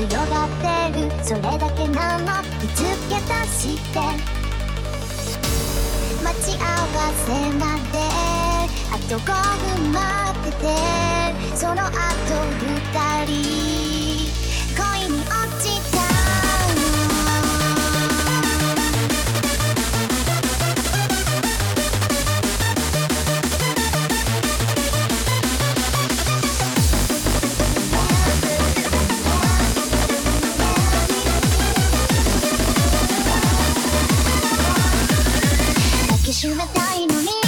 強がってる、それだけなの。見つけ出して待ち合わせまであと5分待ってて、その後2人恋に落ちた抱きしめたいのに